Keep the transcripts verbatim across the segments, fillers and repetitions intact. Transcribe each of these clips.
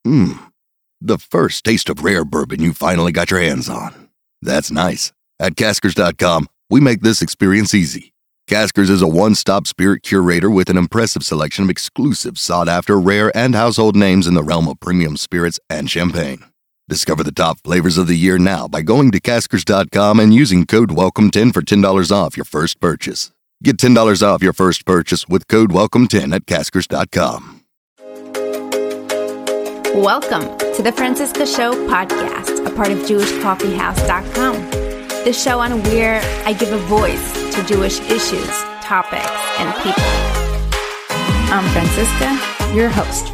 Hmm, the first taste of rare bourbon you finally got your hands on. That's nice. At Caskers dot com, we make this experience easy. Caskers is a one-stop spirit curator with an impressive selection of exclusive, sought-after, rare, and household names in the realm of premium spirits and champagne. Discover the top flavors of the year now by going to Caskers dot com and using code welcome ten for ten dollars off your first purchase. Get ten dollars off your first purchase with code welcome ten at Caskers dot com. Welcome to the Franciska Show podcast, a part of Jewish Coffee House dot com. The show on where I give a voice to Jewish issues, topics, and people. I'm Franciska, your host.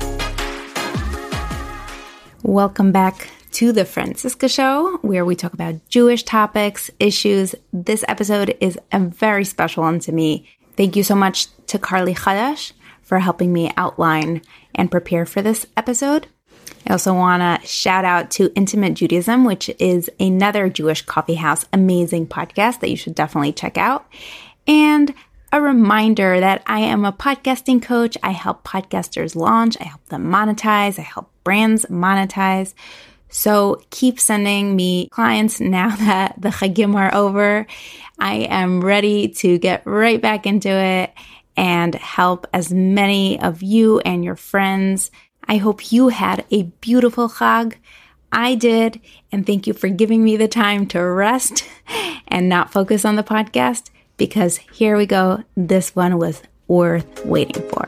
Welcome back to the Franciska Show, where we talk about Jewish topics, issues. This episode is a very special one to me. Thank you so much to Carly Chadash for helping me outline and prepare for this episode. I also want to shout out to Intimate Judaism, which is another Jewish Coffee House amazing podcast that you should definitely check out. And a reminder that I am a podcasting coach. I help podcasters launch. I help them monetize. I help brands monetize. So keep sending me clients now that the Chagim are over. I am ready to get right back into it and help as many of you and your friends. I hope you had a beautiful Chag. I did, and thank you for giving me the time to rest and not focus on the podcast, because here we go. This one was worth waiting for.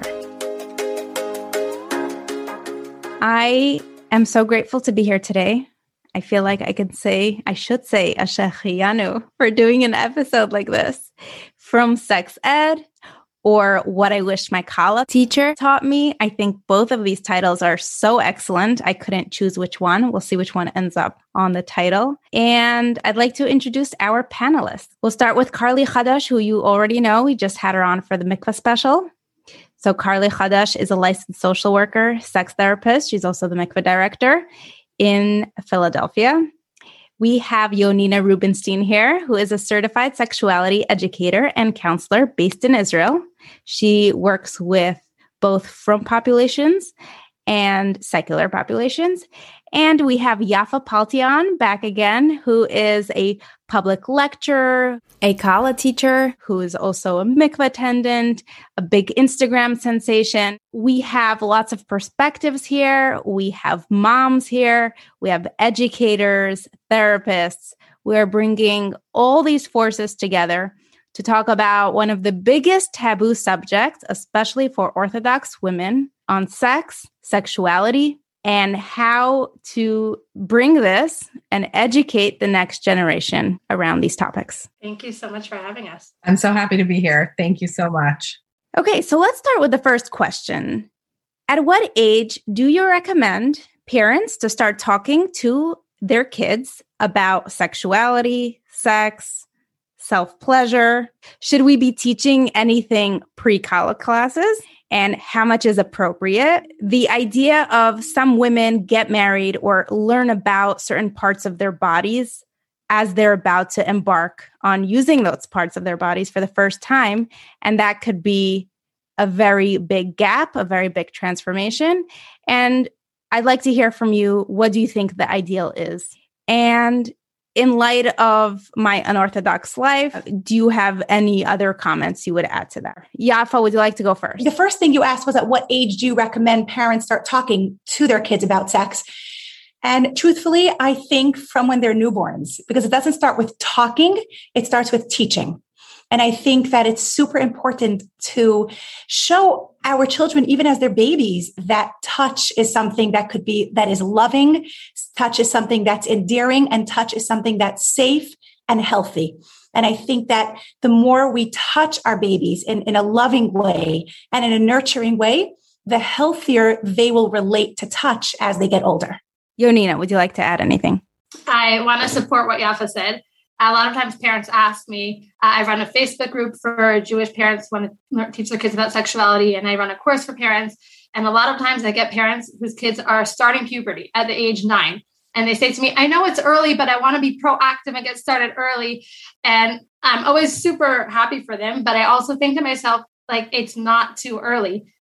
I am so grateful to be here today. I feel like I could say, I should say, Ashechiyanu for doing an episode like this. From sex ed, or what I wish my Kala teacher taught me. I think both of these titles are so excellent. I couldn't choose which one. We'll see which one ends up on the title. And I'd like to introduce our panelists. We'll start with Carly Chadash, who you already know. We just had her on for the mikvah special. So Carly Chadash is a licensed social worker, sex therapist. She's also the mikvah director in Philadelphia. We have Yonina Rubinstein here, who is a certified sexuality educator and counselor based in Israel. She works with both frum populations and secular populations. And we have Yafa Paltian back again, who is a public lecturer, a Kala teacher, who is also a mikvah attendant, a big Instagram sensation. We have lots of perspectives here. We have moms here. We have educators, therapists. We're bringing all these forces together to talk about one of the biggest taboo subjects, especially for Orthodox women, on sex, sexuality, and how to bring this and educate the next generation around these topics. Thank you so much for having us. I'm so happy to be here. Thank you so much. Okay, so let's start with the first question. At what age do you recommend parents to start talking to their kids about sexuality, sex, self-pleasure? Should we be teaching anything pre-Kala classes? And how much is appropriate? The idea of some women get married or learn about certain parts of their bodies as they're about to embark on using those parts of their bodies for the first time. And that could be a very big gap, a very big transformation. And I'd like to hear from you. What do you think the ideal is? And in light of my unorthodox life, do you have any other comments you would add to that? Yafa, would you like to go first? The first thing you asked was, at what age do you recommend parents start talking to their kids about sex? And truthfully, I think from when they're newborns, because it doesn't start with talking, it starts with teaching. And I think that it's super important to show our children, even as they're babies, that touch is something that could be, that is loving. Touch is something that's endearing, and touch is something that's safe and healthy. And I think that the more we touch our babies in, in a loving way and in a nurturing way, the healthier they will relate to touch as they get older. Yonina, would you like to add anything? I want to support what Yafa said. A lot of times parents ask me, uh, I run a Facebook group for Jewish parents who want to teach their kids about sexuality, and I run a course for parents. And a lot of times I get parents whose kids are starting puberty at the age nine. And they say to me, I know it's early, but I want to be proactive and get started early. And I'm always super happy for them. But I also think to myself, like, it's not too early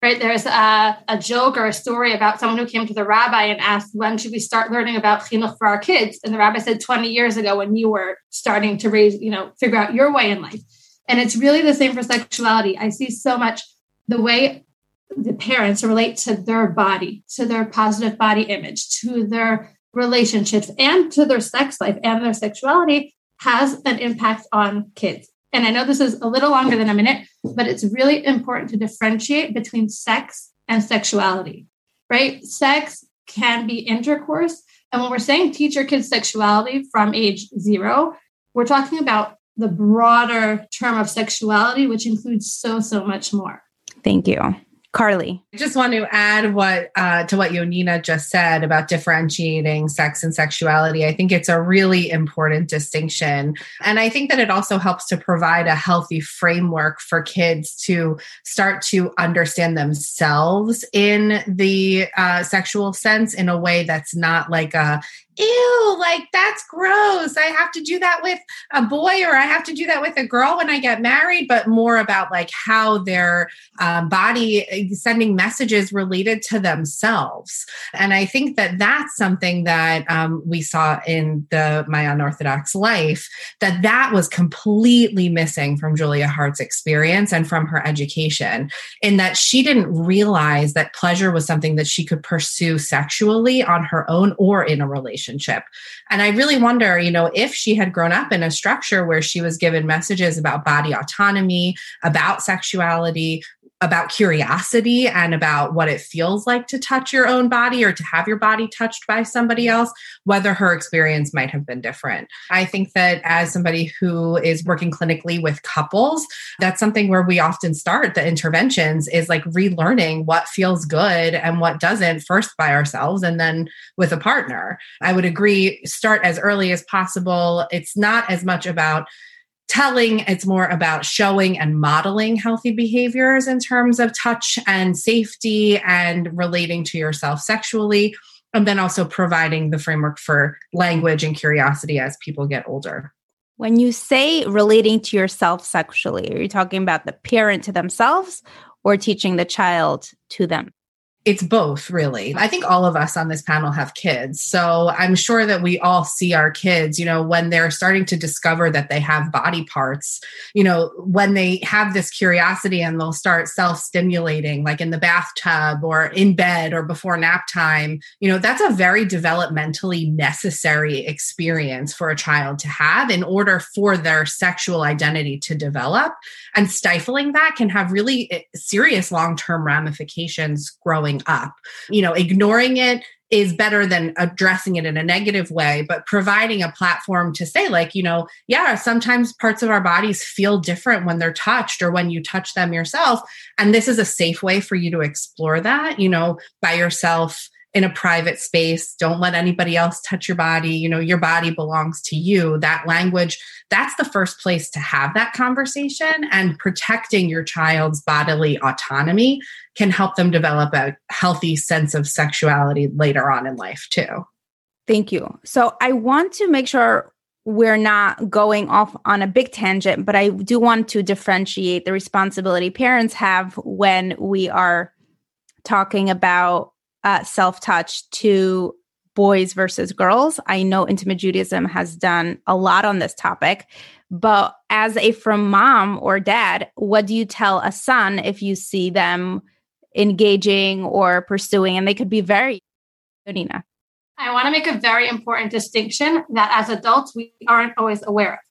right? There's a, a joke or a story about someone who came to the rabbi and asked, when should we start learning about chinuch for our kids? And the rabbi said, twenty years ago when you were starting to raise, you know, figure out your way in life. And it's really the same for sexuality. I see so much the way the parents relate to their body, to their positive body image, to their relationships, and to their sex life and their sexuality has an impact on kids. And I know this is a little longer than a minute, but it's really important to differentiate between sex and sexuality, right? Sex can be intercourse. And when we're saying teach your kids sexuality from age zero, we're talking about the broader term of sexuality, which includes so, so much more. Thank you. Carly. I just want to add what uh, to what Yonina just said about differentiating sex and sexuality. I think it's a really important distinction. And I think that it also helps to provide a healthy framework for kids to start to understand themselves in the uh, sexual sense in a way that's not like a ew, like that's gross. I have to do that with a boy or I have to do that with a girl when I get married, but more about like how their um, body sending messages related to themselves. And I think that that's something that um, we saw in the My Unorthodox Life, that that was completely missing from Julia Hart's experience and from her education, in that she didn't realize that pleasure was something that she could pursue sexually on her own or in a relationship. Relationship. And I really wonder, you know, if she had grown up in a structure where she was given messages about body autonomy, about sexuality, about curiosity, and about what it feels like to touch your own body or to have your body touched by somebody else, whether her experience might have been different. I think that as somebody who is working clinically with couples, that's something where we often start the interventions is like relearning what feels good and what doesn't, first by ourselves and then with a partner. I would agree, start as early as possible. It's not as much about telling, it's more about showing and modeling healthy behaviors in terms of touch and safety and relating to yourself sexually, and then also providing the framework for language and curiosity as people get older. When you say relating to yourself sexually, are you talking about the parent to themselves or teaching the child to them? It's both, really. I think all of us on this panel have kids. So I'm sure that we all see our kids, you know, when they're starting to discover that they have body parts, you know, when they have this curiosity and they'll start self-stimulating, like in the bathtub or in bed or before nap time, you know, that's a very developmentally necessary experience for a child to have in order for their sexual identity to develop. And stifling that can have really serious long-term ramifications growing up. You know, ignoring it is better than addressing it in a negative way, but providing a platform to say like, you know, yeah, sometimes parts of our bodies feel different when they're touched or when you touch them yourself. And this is a safe way for you to explore that, you know, by yourself in a private space. Don't let anybody else touch your body. You know, your body belongs to you. That language, that's the first place to have that conversation, and protecting your child's bodily autonomy can help them develop a healthy sense of sexuality later on in life too. Thank you. So I want to make sure we're not going off on a big tangent, but I do want to differentiate the responsibility parents have when we are talking about Uh, self-touch to boys versus girls. I know Intimate Judaism has done a lot on this topic, but as a from mom or dad, what do you tell a son if you see them engaging or pursuing? And they could be very, Nina. I want to make a very important distinction that as adults, we aren't always aware of.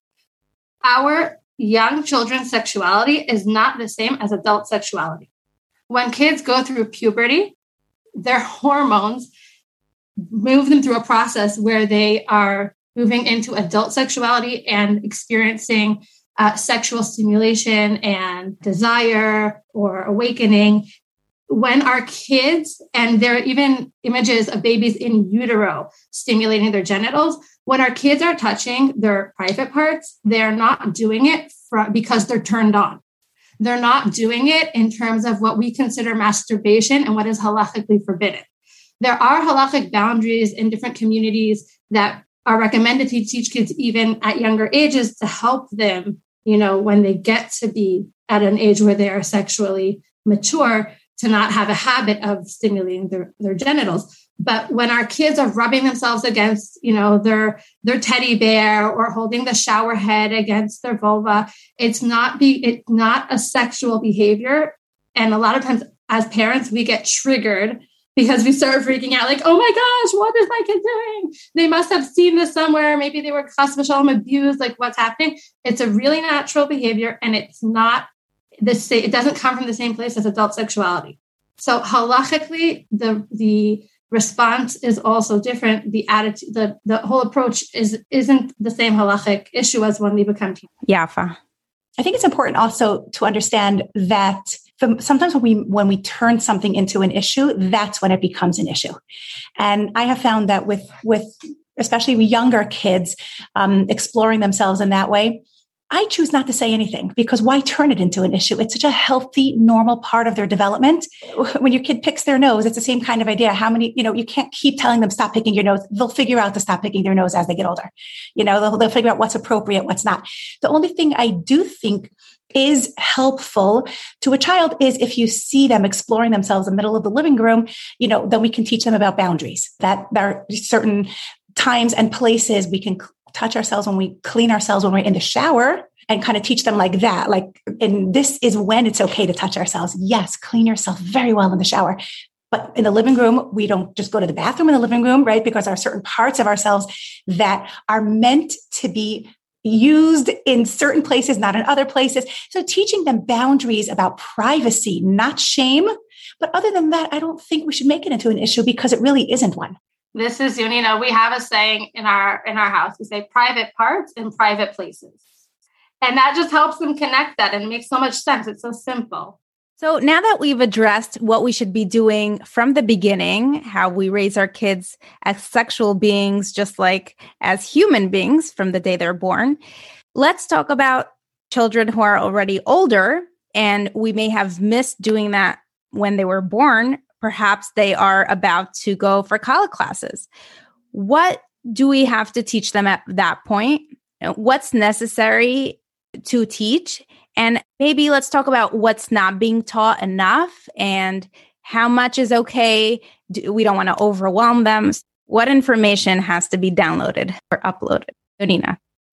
Our young children's sexuality is not the same as adult sexuality. When kids go through puberty, their hormones move them through a process where they are moving into adult sexuality and experiencing uh, sexual stimulation and desire or awakening. When our kids, and there are even images of babies in utero stimulating their genitals, when our kids are touching their private parts, they're not doing it for, because they're turned on. They're not doing it in terms of what we consider masturbation and what is halachically forbidden. There are halachic boundaries in different communities that are recommended to teach kids even at younger ages to help them, you know, when they get to be at an age where they are sexually mature. to not have a habit of stimulating their, their genitals. But when our kids are rubbing themselves against, you know, their their teddy bear or holding the shower head against their vulva, it's not be it's not a sexual behavior. And a lot of times as parents, we get triggered because we start freaking out like, oh my gosh, what is my kid doing? They must have seen this somewhere. Maybe they were chas v'shalom abused, like what's happening? It's a really natural behavior, and it's not the same, it doesn't come from the same place as adult sexuality. So halachically, the the response is also different. The attitude, the, the whole approach is, isn't the same halachic issue as when we become teenagers. Yafa. I think it's important also to understand that sometimes when we when we turn something into an issue, that's when it becomes an issue. And I have found that with with especially younger kids um, exploring themselves in that way, I choose not to say anything, because why turn it into an issue? It's such a healthy, normal part of their development. When your kid picks their nose, it's the same kind of idea. How many, you know, you can't keep telling them stop picking your nose. They'll figure out to stop picking their nose as they get older. You know, they'll, they'll figure out what's appropriate, what's not. The only thing I do think is helpful to a child is if you see them exploring themselves in the middle of the living room, you know, then we can teach them about boundaries, that there are certain times and places we can touch ourselves when we clean ourselves when we're in the shower, and kind of teach them like that. Like, and this is when it's okay to touch ourselves. Yes, clean yourself very well in the shower. But in the living room, we don't just go to the bathroom in the living room, right? Because there are certain parts of ourselves that are meant to be used in certain places, not in other places. So teaching them boundaries about privacy, not shame. But other than that, I don't think we should make it into an issue, because it really isn't one. This is, you know, we have a saying in our in our house. We say private parts in private places. And that just helps them connect that, and it makes so much sense. It's so simple. So now that we've addressed what we should be doing from the beginning, how we raise our kids as sexual beings, just like as human beings from the day they're born, let's talk about children who are already older, and we may have missed doing that when they were born. Perhaps they are about to go for college classes. What do we have to teach them at that point? What's necessary to teach? And maybe let's talk about what's not being taught enough and how much is okay. We don't want to overwhelm them. What information has to be downloaded or uploaded? Nina.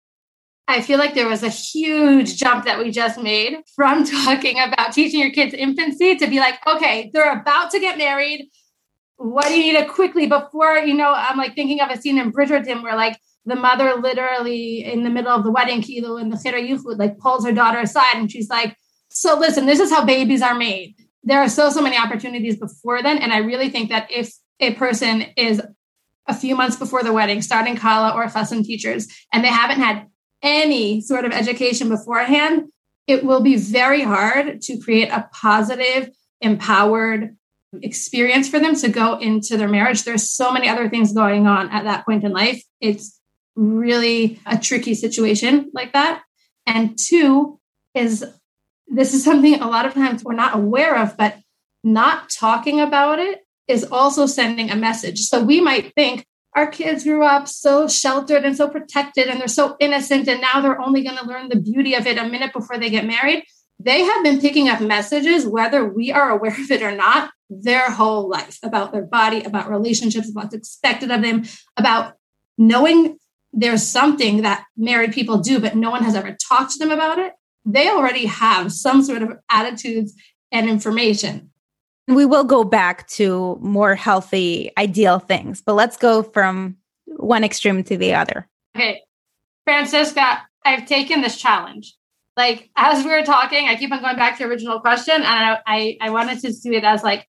I feel like there was a huge jump that we just made from talking about teaching your kids infancy to be like, okay, they're about to get married. What do you need to quickly before, you know, I'm like thinking of a scene in Bridgerton where like the mother literally in the middle of the wedding, Kilo, in the Chira Yichud, like pulls her daughter aside and she's like, so listen, this is how babies are made. There are so, so many opportunities before then. And I really think that if a person is a few months before the wedding, starting Kala or Chassan teachers, and they haven't had any sort of education beforehand, it will be very hard to create a positive, empowered experience for them to go into their marriage. There's so many other things going on at that point in life. It's really a tricky situation like that. And two is, this is something a lot of times we're not aware of, but not talking about it is also sending a message. So we might think, our kids grew up so sheltered and so protected, and they're so innocent, and now they're only going to learn the beauty of it a minute before they get married. They have been picking up messages, whether we are aware of it or not, their whole life, about their body, about relationships, about what's expected of them, about knowing there's something that married people do, but no one has ever talked to them about it. They already have some sort of attitudes and information. We will go back to more healthy, ideal things, but let's go from one extreme to the other. Okay, Francisca, I've taken this challenge. Like, as we were talking, I keep on going back to the original question, and I, I, I wanted to do it as like,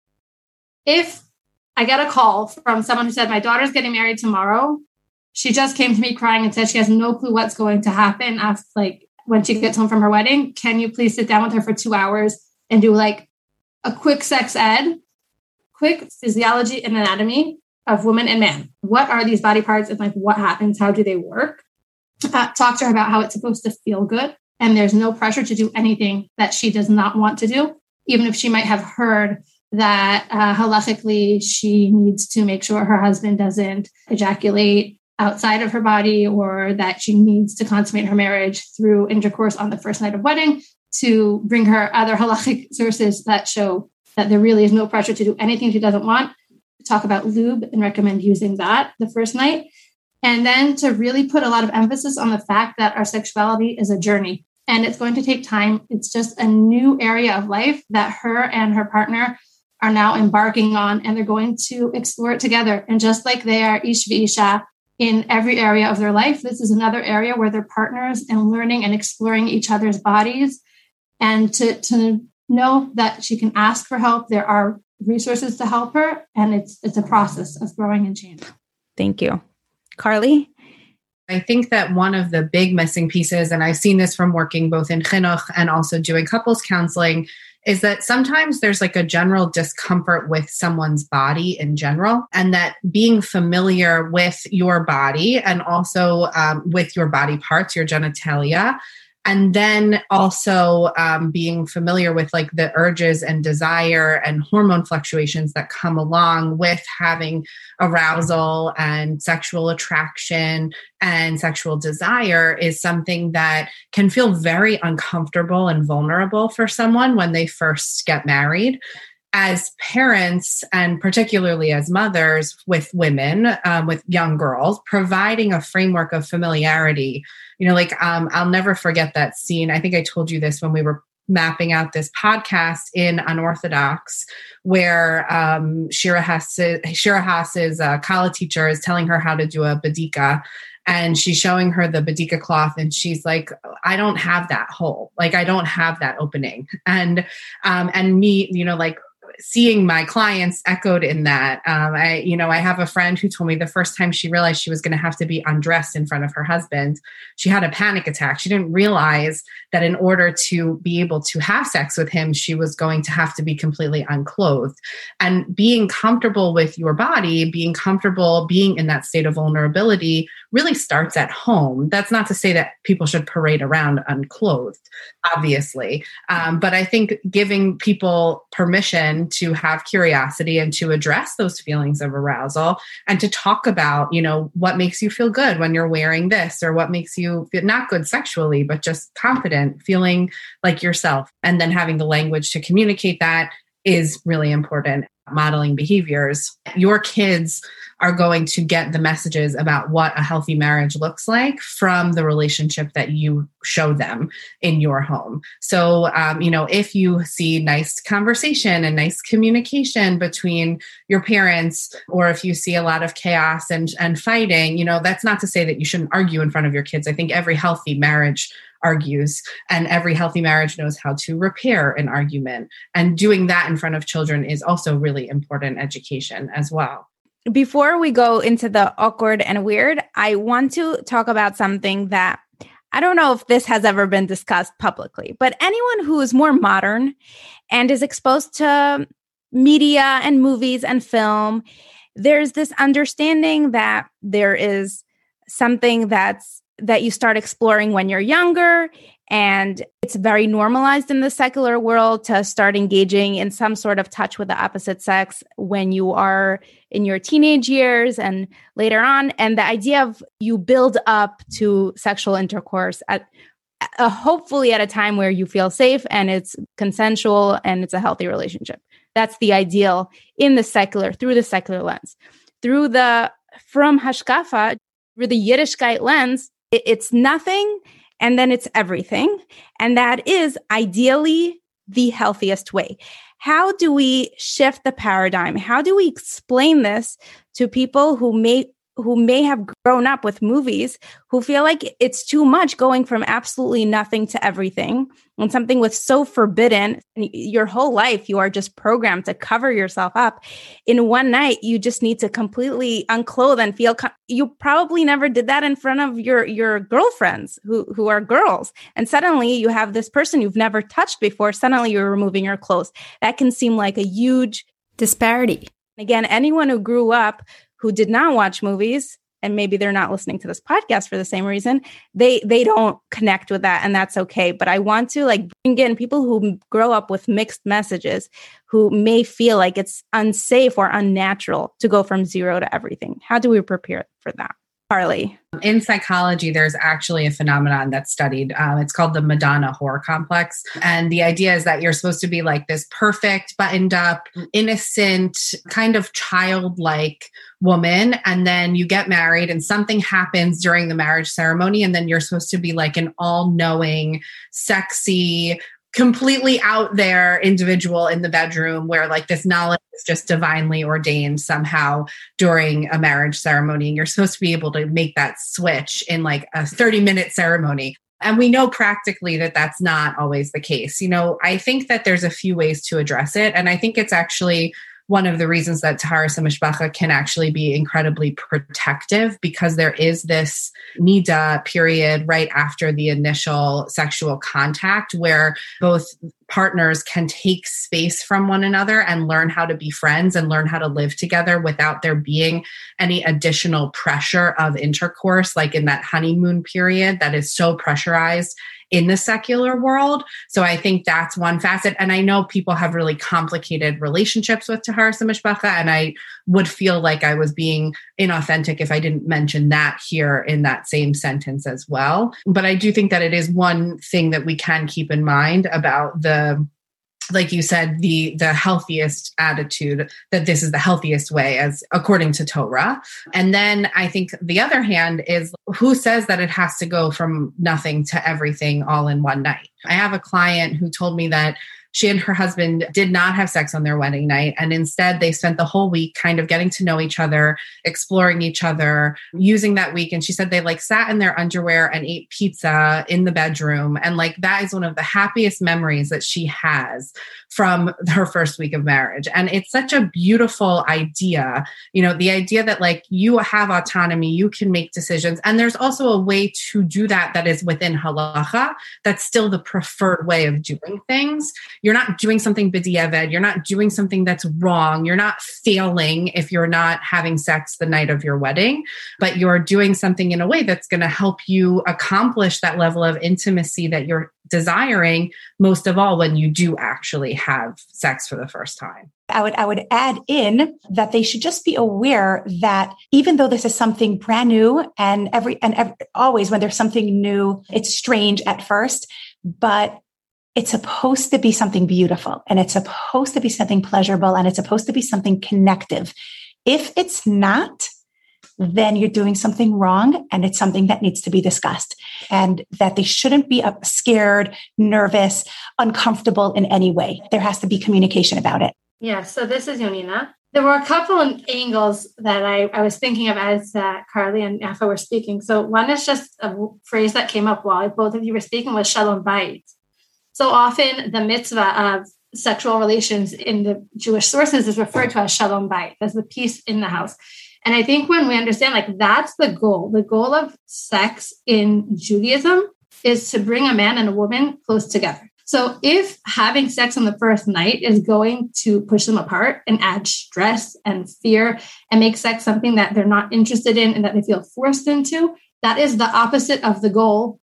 if I get a call from someone who said, my daughter's getting married tomorrow, she just came to me crying and said she has no clue what's going to happen after, like, when she gets home from her wedding, can you please sit down with her for two hours and do like a quick sex ed, quick physiology and anatomy of woman and man. What are these body parts and like what happens? How do they work? Uh, talk to her about how it's supposed to feel good. And there's no pressure to do anything that she does not want to do, even if she might have heard that uh, halachically she needs to make sure her husband doesn't ejaculate outside of her body, or that she needs to consummate her marriage through intercourse on the first night of wedding, to bring her other halachic sources that show that there really is no pressure to do anything she doesn't want. Talk about lube and recommend using that the first night. And then to really put a lot of emphasis on the fact that our sexuality is a journey and it's going to take time. It's just a new area of life that her and her partner are now embarking on, and they're going to explore it together. And just like they are ish v'isha in every area of their life, this is another area where they're partners and learning and exploring each other's bodies. And to, to know that she can ask for help. There are resources to help her, and it's it's a process of growing and changing. Thank you. Carly? I think that one of the big missing pieces, and I've seen this from working both in chinuch and also doing couples counseling, is that sometimes there's like a general discomfort with someone's body in general, and that being familiar with your body and also um, with your body parts, your genitalia, and then also um, being familiar with like the urges and desire and hormone fluctuations that come along with having arousal and sexual attraction and sexual desire is something that can feel very uncomfortable and vulnerable for someone when they first get married. As parents, and particularly as mothers with women, um, with young girls, providing a framework of familiarity. You know, like um, I'll never forget that scene. I think I told you this when we were mapping out this podcast in Unorthodox, where um, Shira Haas' Shira Haas's uh, Kala teacher is telling her how to do a badika. And she's showing her the badika cloth, and she's like, I don't have that hole. Like, I don't have that opening. And um, and me, you know, like, seeing my clients echoed in that. Um, I, you know, I have a friend who told me the first time she realized she was going to have to be undressed in front of her husband, she had a panic attack. She didn't realize that in order to be able to have sex with him, she was going to have to be completely unclothed. And being comfortable with your body, being comfortable being in that state of vulnerability really starts at home. That's not to say that people should parade around unclothed, obviously. Um, but I think giving people permission to have curiosity and to address those feelings of arousal and to talk about, you know, what makes you feel good when you're wearing this, or what makes you feel not good sexually, but just confident, feeling like yourself. And then having the language to communicate that is really important. Modeling behaviors. Your kids are going to get the messages about what a healthy marriage looks like from the relationship that you show them in your home. So, um, you know, if you see nice conversation and nice communication between your parents, or if you see a lot of chaos and, and fighting, you know, that's not to say that you shouldn't argue in front of your kids. I think every healthy marriage argues, and every healthy marriage knows how to repair an argument. And doing that in front of children is also really important education as well. Before we go into the awkward and weird, I want to talk about something that I don't know if this has ever been discussed publicly, but anyone who is more modern and is exposed to media and movies and film, there's this understanding that there is something that's that you start exploring when you're younger, and it's very normalized in the secular world to start engaging in some sort of touch with the opposite sex when you are in your teenage years and later on. And the idea of you build up to sexual intercourse at uh, hopefully at a time where you feel safe and it's consensual and it's a healthy relationship. That's the ideal in the secular, through the secular lens. Through the, from Hashkafa, through the Yiddishkeit lens, it's nothing, and then it's everything. And that is ideally the healthiest way. How do we shift the paradigm? How do we explain this to people who may who may have grown up with movies, who feel like it's too much going from absolutely nothing to everything, and something was so forbidden, and your whole life you are just programmed to cover yourself up. In one night, you just need to completely unclothe and feel, co- you probably never did that in front of your, your girlfriends who, who are girls. And suddenly you have this person you've never touched before. Suddenly you're removing your clothes. That can seem like a huge disparity. Again, anyone who grew up who did not watch movies, and maybe they're not listening to this podcast for the same reason, they they don't connect with that, and that's okay. But I want to like bring in people who grow up with mixed messages, who may feel like it's unsafe or unnatural to go from zero to everything. How do we prepare for that? Carly? In psychology, there's actually a phenomenon that's studied. Um, it's called the Madonna whore complex. And the idea is that you're supposed to be like this perfect, buttoned up, innocent, kind of childlike woman. And then you get married and something happens during the marriage ceremony. And then you're supposed to be like an all-knowing, sexy, completely out there individual in the bedroom where like this knowledge is just divinely ordained somehow during a marriage ceremony. And you're supposed to be able to make that switch in like a thirty minute ceremony. And we know practically that that's not always the case. You know, I think that there's a few ways to address it. And I think it's actually one of the reasons that Taharas HaMishpacha can actually be incredibly protective, because there is this nida period right after the initial sexual contact where both partners can take space from one another and learn how to be friends and learn how to live together without there being any additional pressure of intercourse, like in that honeymoon period that is so pressurized in the secular world. So I think that's one facet. And I know people have really complicated relationships with Taharas HaMishpacha, and I would feel like I was being inauthentic if I didn't mention that here in that same sentence as well. But I do think that it is one thing that we can keep in mind about the, like you said, the the healthiest attitude, that this is the healthiest way as according to Torah. And then I think the other hand is, who says that it has to go from nothing to everything all in one night? I have a client who told me that she and her husband did not have sex on their wedding night. And instead, they spent the whole week kind of getting to know each other, exploring each other, using that week. And she said they like sat in their underwear and ate pizza in the bedroom. And like, that is one of the happiest memories that she has from her first week of marriage. And it's such a beautiful idea, you know, the idea that like you have autonomy, you can make decisions. And there's also a way to do that that is within halacha. That's still the preferred way of doing things. You're not doing something b'diavad. You're not doing something that's wrong. You're not failing if you're not having sex the night of your wedding, but you're doing something in a way that's going to help you accomplish that level of intimacy that you're desiring, most of all when you do actually have sex for the first time. I would I would add in that they should just be aware that even though this is something brand new, and every and every, always when there's something new, it's strange at first, but it's supposed to be something beautiful, and it's supposed to be something pleasurable, and it's supposed to be something connective. If it's not, then you're doing something wrong, and it's something that needs to be discussed, and that they shouldn't be scared, nervous, uncomfortable in any way. There has to be communication about it. Yeah. So this is Yonina. There were a couple of angles that I, I was thinking of as uh, Carly and Yafa were speaking. So one is just a phrase that came up while both of you were speaking was shalom bayit. So often the mitzvah of sexual relations in the Jewish sources is referred to as shalom bayit, as the peace in the house. And I think when we understand, like, that's the goal, the goal of sex in Judaism is to bring a man and a woman close together. So if having sex on the first night is going to push them apart and add stress and fear and make sex something that they're not interested in and that they feel forced into, that is the opposite of the goal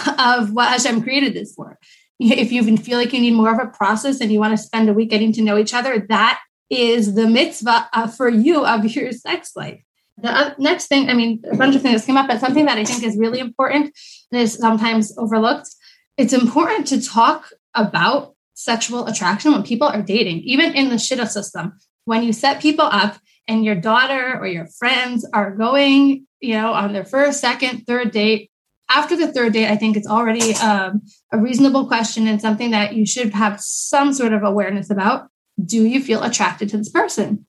of what Hashem created this for. If you feel like you need more of a process and you want to spend a week getting to know each other, that is the mitzvah uh, for you of your sex life. The uh, next thing, I mean, a bunch of things came up, but something that I think is really important and is sometimes overlooked. It's important to talk about sexual attraction when people are dating, even in the shidduch system. When you set people up and your daughter or your friends are going, you know, on their first, second, third date, after the third date, I think it's already um, a reasonable question and something that you should have some sort of awareness about. Do you feel attracted to this person?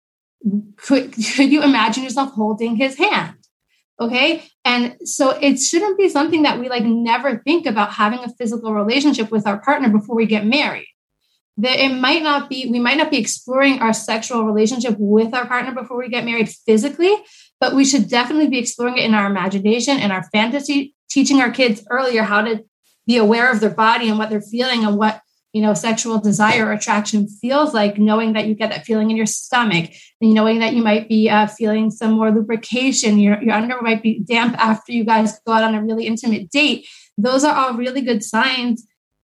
Could, could you imagine yourself holding his hand? Okay. And so it shouldn't be something that we like never think about having a physical relationship with our partner before we get married. That it might not be, we might not be exploring our sexual relationship with our partner before we get married physically, but we should definitely be exploring it in our imagination and our fantasy, teaching our kids earlier how to be aware of their body and what they're feeling and what, you know, sexual desire or attraction feels like, knowing that you get that feeling in your stomach, and knowing that you might be uh, feeling some more lubrication, your, your underwear might be damp after you guys go out on a really intimate date. Those are all really good signs,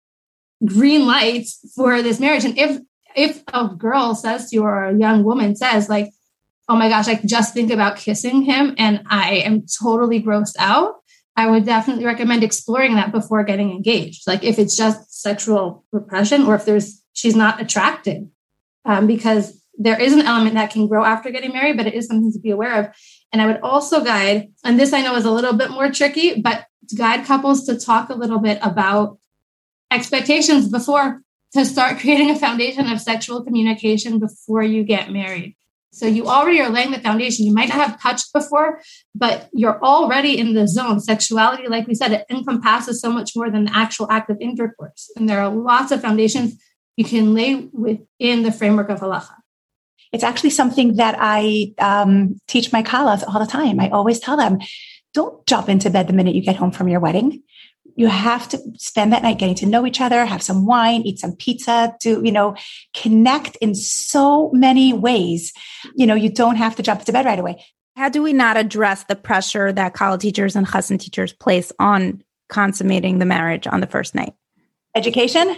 green lights for this marriage. And if, if a girl says to you, or a young woman says like, oh my gosh, I just think about kissing him and I am totally grossed out, I would definitely recommend exploring that before getting engaged. Like if it's just sexual repression or if there's she's not attracted, um, because there is an element that can grow after getting married, but it is something to be aware of. And I would also guide, and this I know is a little bit more tricky, but guide couples to talk a little bit about expectations before, to start creating a foundation of sexual communication before you get married. So you already are laying the foundation. You might not have touched before, but you're already in the zone. Sexuality, like we said, it encompasses so much more than the actual act of intercourse. And there are lots of foundations you can lay within the framework of halacha. It's actually something that I um, teach my kalas all the time. I always tell them, don't jump into bed the minute you get home from your wedding. You have to spend that night getting to know each other, have some wine, eat some pizza, to, you know, connect in so many ways. You know, you don't have to jump into bed right away. How do we not address the pressure that kala teachers and chassan teachers place on consummating the marriage on the first night? Education.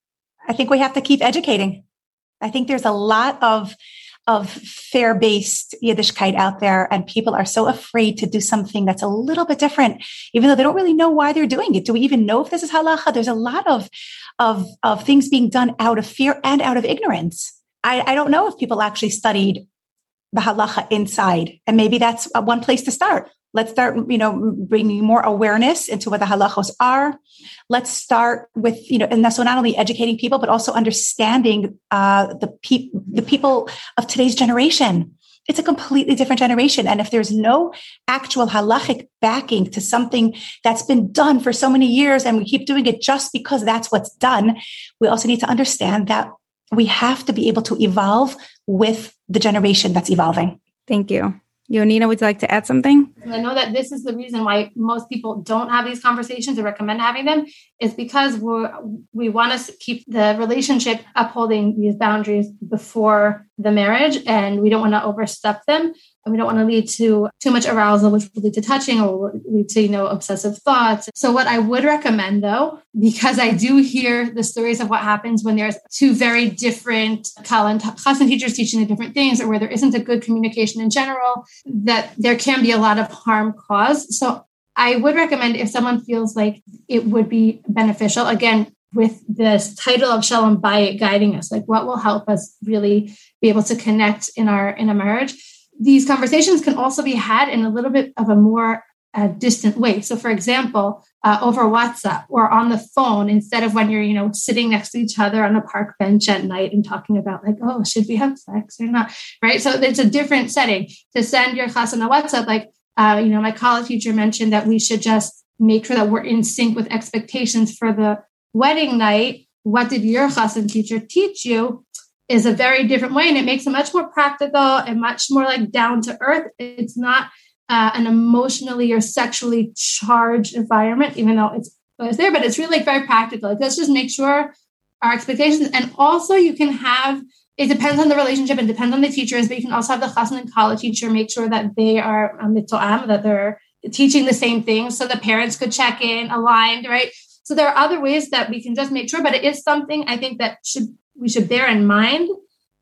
I think we have to keep educating. I think there's a lot of of fair-based Yiddishkeit out there, and people are so afraid to do something that's a little bit different, even though they don't really know why they're doing it. Do we even know if this is halacha? There's a lot of, of, of things being done out of fear and out of ignorance. I, I don't know if people actually studied the halacha inside, and maybe that's one place to start. Let's start, you know, bringing more awareness into what the halachos are. Let's start with, you know, and so not only educating people, but also understanding uh, the, pe- the people of today's generation. It's a completely different generation. And if there's no actual halachic backing to something that's been done for so many years, and we keep doing it just because that's what's done, we also need to understand that we have to be able to evolve with the generation that's evolving. Thank you. Yonina, would you like to add something? I know that this is the reason why most people don't have these conversations or recommend having them, is because we're, we want to keep the relationship upholding these boundaries before the marriage, and we don't want to overstep them, and we don't want to lead to too much arousal, which will lead to touching or will lead to, you know, obsessive thoughts. So what I would recommend, though, because I do hear the stories of what happens when there's two very different kala and chassan teachers teaching the different things, or where there isn't a good communication in general, that there can be a lot of harm caused. So I would recommend, if someone feels like it would be beneficial, again, with this title of Shalom Bayit guiding us, like what will help us really be able to connect in our in a marriage. These conversations can also be had in a little bit of a more uh, distant way. So, for example, uh, over WhatsApp or on the phone, instead of when you're, you know, sitting next to each other on a park bench at night and talking about like, oh, should we have sex or not? Right. So it's a different setting to send your chassan a WhatsApp. Like, uh, you know, my college teacher mentioned that we should just make sure that we're in sync with expectations for the wedding night. What did your chassan teacher teach you? Is a very different way. And it makes it much more practical and much more like down to earth. It's not uh, an emotionally or sexually charged environment, even though it's, it's there, but it's really like very practical. Like, let's just make sure our expectations. And also you can have, it depends on the relationship and depends on the teachers, but you can also have the chassan and kala teacher make sure that they are mitoam, that they're teaching the same things. So the parents could check in aligned, right? So there are other ways that we can just make sure, but it is something I think that should we should bear in mind,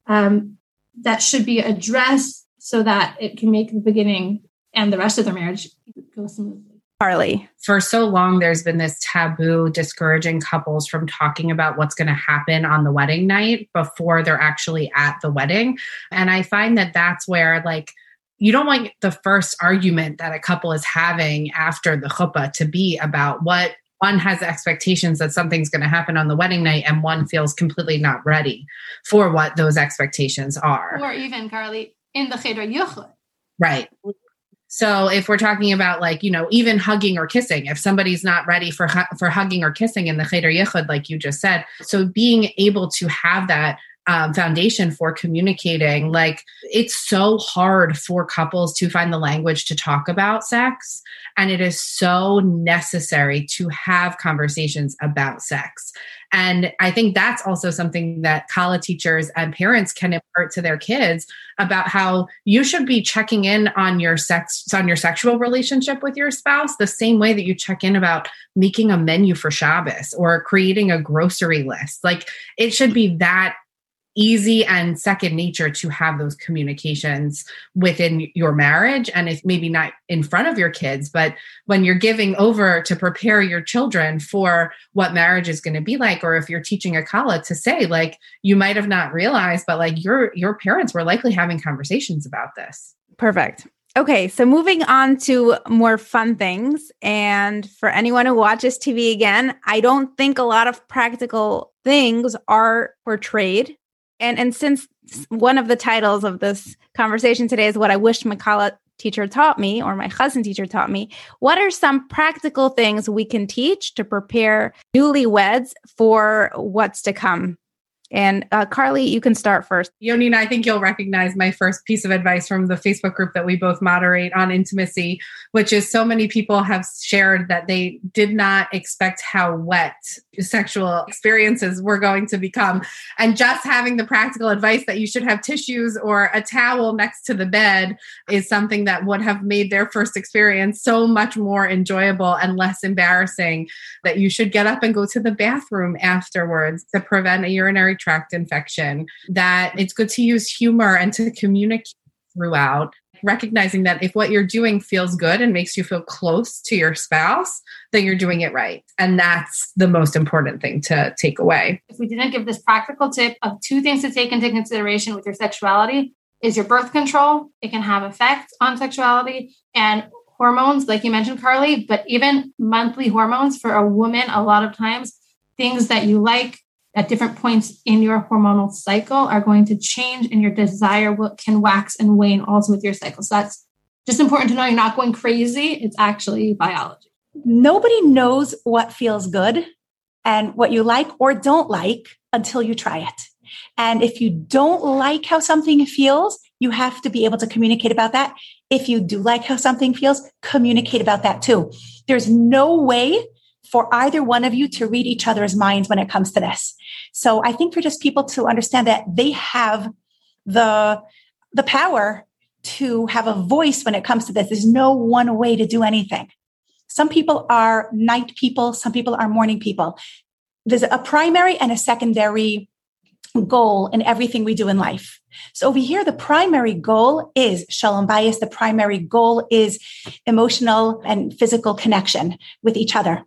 um, that should be addressed so that it can make the beginning and the rest of the marriage go smoothly. Carly. For so long, there's been this taboo discouraging couples from talking about what's going to happen on the wedding night before they're actually at the wedding. And I find that that's where, like, you don't want the first argument that a couple is having after the chuppah to be about what one has expectations that something's going to happen on the wedding night, and one feels completely not ready for what those expectations are. Or even, Carly, in the cheder yichud. Right. So if we're talking about, like, you know, even hugging or kissing, if somebody's not ready for for hugging or kissing in the cheder yichud, like you just said, so being able to have that Um, foundation for communicating, like, it's so hard for couples to find the language to talk about sex. And it is so necessary to have conversations about sex. And I think that's also something that kala teachers and parents can impart to their kids about how you should be checking in on your sex, on your sexual relationship with your spouse, the same way that you check in about making a menu for Shabbos or creating a grocery list. Like, it should be that easy and second nature to have those communications within your marriage. And if maybe not in front of your kids, but when you're giving over to prepare your children for what marriage is going to be like, or if you're teaching a kala, to say, like, you might have not realized, but like your, your parents were likely having conversations about this. Perfect. Okay, so moving on to more fun things. And for anyone who watches T V again, I don't think a lot of practical things are portrayed. And, and since one of the titles of this conversation today is what I wish my kala teacher taught me, or my chassan teacher taught me, what are some practical things we can teach to prepare newlyweds for what's to come? And uh, Carly, you can start first. Yonina, I think you'll recognize my first piece of advice from the Facebook group that we both moderate on intimacy, which is so many people have shared that they did not expect how wet sexual experiences were going to become. And just having the practical advice that you should have tissues or a towel next to the bed is something that would have made their first experience so much more enjoyable and less embarrassing, that you should get up and go to the bathroom afterwards to prevent a urinary tract infection, that it's good to use humor and to communicate throughout, recognizing that if what you're doing feels good and makes you feel close to your spouse, then you're doing it right. And that's the most important thing to take away. If we didn't give this practical tip of two things to take into consideration with your sexuality, is your birth control. It can have effects on sexuality, and hormones, like you mentioned, Carly, but even monthly hormones for a woman, a lot of times, things that you like at different points in your hormonal cycle are going to change, and your desire will, can wax and wane also with your cycle. So that's just important to know. You're not going crazy. It's actually biology. Nobody knows what feels good and what you like or don't like until you try it. And if you don't like how something feels, you have to be able to communicate about that. If you do like how something feels, communicate about that too. There's no way for either one of you to read each other's minds when it comes to this. So I think for just people to understand that they have the, the power to have a voice when it comes to this. There's no one way to do anything. Some people are night people. Some people are morning people. There's a primary and a secondary goal in everything we do in life. So over here, the primary goal is shalom bayis. The primary goal is emotional and physical connection with each other.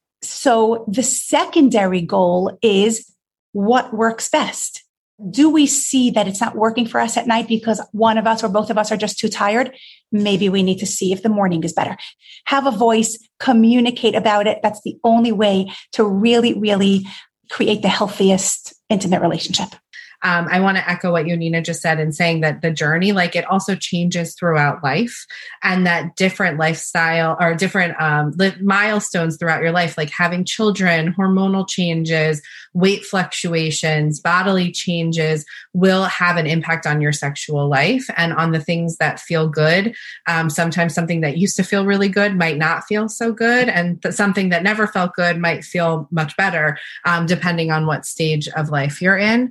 So the secondary goal is what works best. Do we see that it's not working for us at night because one of us or both of us are just too tired? Maybe we need to see if the morning is better. Have a voice, communicate about it. That's the only way to really, really create the healthiest intimate relationship. Um, I want to echo what Yonina just said in saying that the journey, like it also changes throughout life, and that different lifestyle or different um, li- milestones throughout your life, like having children, hormonal changes, weight fluctuations, bodily changes will have an impact on your sexual life and on the things that feel good. Um, sometimes something that used to feel really good might not feel so good, and th- something that never felt good might feel much better, um, depending on what stage of life you're in.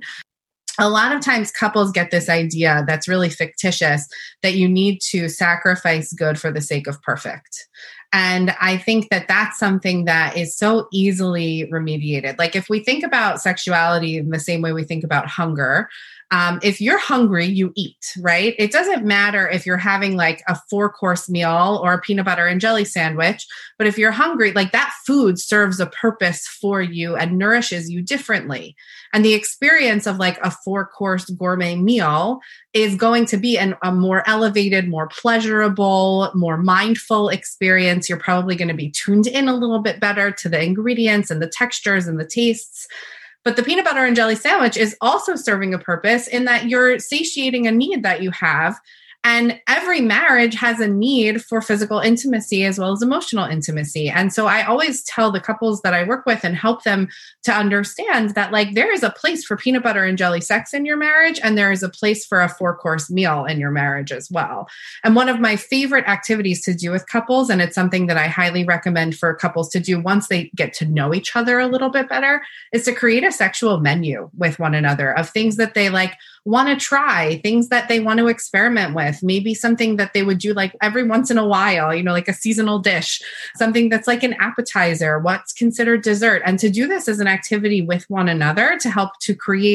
A lot of times couples get this idea that's really fictitious that you need to sacrifice good for the sake of perfect. And I think that that's something that is so easily remediated. Like if we think about sexuality in the same way we think about hunger, Um, if you're hungry, you eat, right? It doesn't matter if you're having like a four course meal or a peanut butter and jelly sandwich, but if you're hungry, like that food serves a purpose for you and nourishes you differently. And the experience of like a four course gourmet meal is going to be an, a more elevated, more pleasurable, more mindful experience. You're probably going to be tuned in a little bit better to the ingredients and the textures and the tastes. But the peanut butter and jelly sandwich is also serving a purpose in that you're satiating a need that you have. And every marriage has a need for physical intimacy as well as emotional intimacy. And so I always tell the couples that I work with and help them to understand that like there is a place for peanut butter and jelly sex in your marriage, and there is a place for a four-course meal in your marriage as well. And one of my favorite activities to do with couples, and it's something that I highly recommend for couples to do once they get to know each other a little bit better, is to create a sexual menu with one another of things that they like want to try, things that they want to experiment with, maybe something that they would do like every once in a while, you know, like a seasonal dish, something that's like an appetizer, what's considered dessert. And to do this as an activity with one another to help to create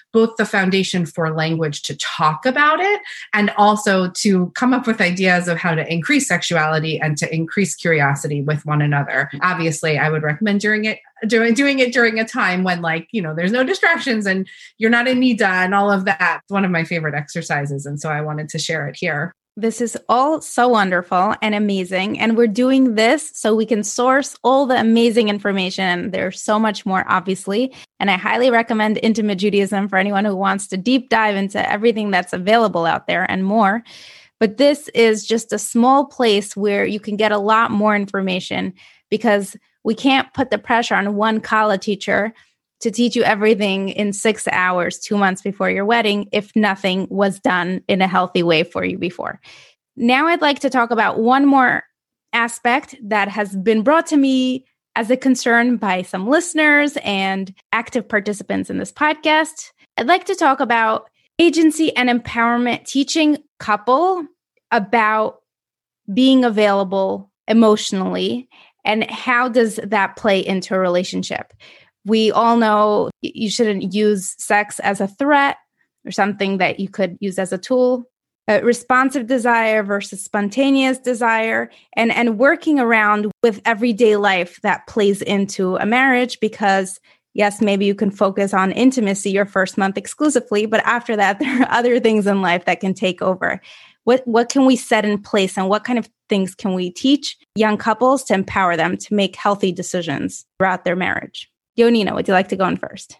both the foundation for language to talk about it and also to come up with ideas of how to increase sexuality and to increase curiosity with one another. Obviously, I would recommend doing it doing doing it during a time when, like, you know, there's no distractions and you're not in nida and all of that. It's one of my favorite exercises. And so I wanted to share it here. This is all so wonderful and amazing. And we're doing this so we can source all the amazing information. There's so much more, obviously. And I highly recommend Intimate Judaism for anyone who wants to deep dive into everything that's available out there and more. But this is just a small place where you can get a lot more information, because we can't put the pressure on one Kala teacher to teach you everything in six hours, two months before your wedding, if nothing was done in a healthy way for you before. Now I'd like to talk about one more aspect that has been brought to me as a concern by some listeners and active participants in this podcast. I'd like to talk about agency and empowerment, teaching couple about being available emotionally, and how does that play into a relationship? We all know you shouldn't use sex as a threat or something that you could use as a tool. Uh, responsive desire versus spontaneous desire, and, and working around with everyday life that plays into a marriage, because yes, maybe you can focus on intimacy your first month exclusively, but after that, there are other things in life that can take over. What, what can we set in place, and what kind of things can we teach young couples to empower them to make healthy decisions throughout their marriage? Yonina, would you like to go in first?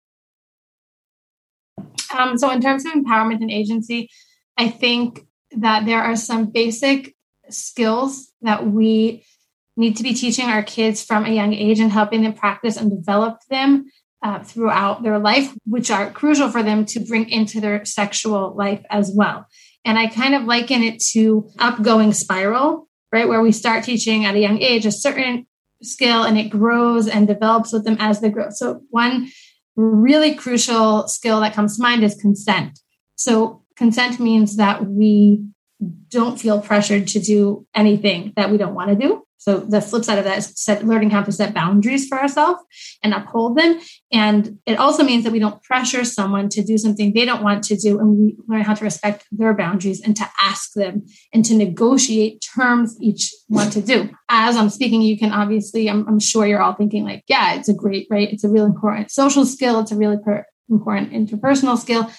Um, so in terms of empowerment and agency, I think that there are some basic skills that we need to be teaching our kids from a young age and helping them practice and develop them uh, throughout their life, which are crucial for them to bring into their sexual life as well. And I kind of liken it to upgoing spiral, right? Where we start teaching at a young age a certain skill and it grows and develops with them as they grow. So one really crucial skill that comes to mind is consent. So consent means that we don't feel pressured to do anything that we don't want to do. So the flip side of that is set, learning how to set boundaries for ourselves and uphold them. And it also means that we don't pressure someone to do something they don't want to do. And we learn how to respect their boundaries and to ask them and to negotiate terms each want to do. As I'm speaking, you can obviously, I'm, I'm sure you're all thinking like, yeah, it's a great, right? It's a really important social skill. It's a really per- important interpersonal skill.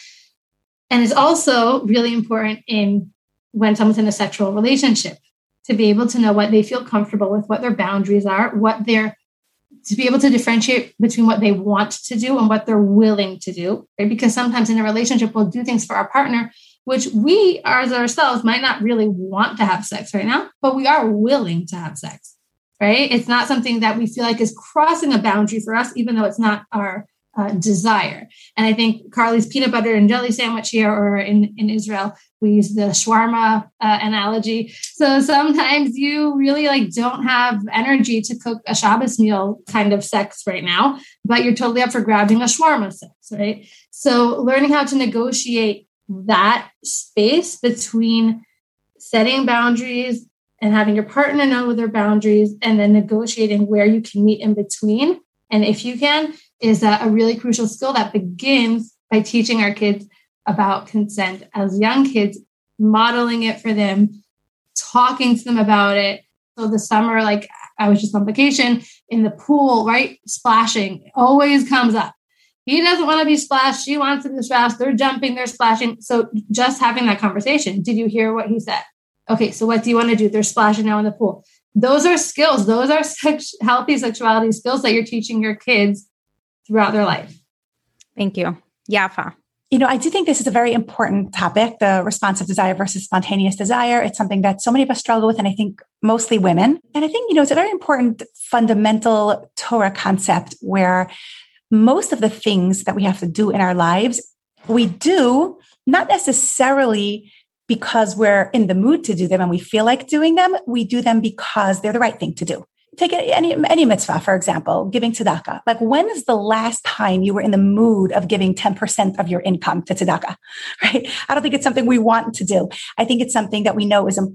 And it's also really important in when someone's in a sexual relationship, to be able to know what they feel comfortable with, what their boundaries are, what they're, to be able to differentiate between what they want to do and what they're willing to do, right? Because sometimes in a relationship, we'll do things for our partner, which we as ourselves might not really want to have sex right now, but we are willing to have sex, right? It's not something that we feel like is crossing a boundary for us, even though it's not our uh, desire. And I think Carly's peanut butter and jelly sandwich here, or in, in Israel, we use the shawarma uh, analogy. So sometimes you really like don't have energy to cook a Shabbos meal kind of sex right now, but you're totally up for grabbing a shawarma sex, right? So learning how to negotiate that space between setting boundaries and having your partner know their boundaries, and then negotiating where you can meet in between. And if you can, is a, a really crucial skill that begins by teaching our kids about consent as young kids, modeling it for them, talking to them about it. So the summer, like I was just on vacation in the pool, right? Splashing always comes up. He doesn't want to be splashed. She wants to be splashed. They're jumping, they're splashing. So just having that conversation. Did you hear what he said? Okay, so what do you want to do? They're splashing now in the pool. Those are skills. Those are sex- healthy sexuality skills that you're teaching your kids throughout their life. Thank you. Yafa. You know, I do think this is a very important topic, the responsive desire versus spontaneous desire. It's something that so many of us struggle with, and I think mostly women. And I think, you know, it's a very important fundamental Torah concept where most of the things that we have to do in our lives, we do not necessarily because we're in the mood to do them and we feel like doing them. We do them because they're the right thing to do. Take any, any mitzvah, for example, giving tzedakah. Like, when is the last time you were in the mood of giving ten percent of your income to tzedakah, right? I don't think it's something we want to do. I think it's something that we know is,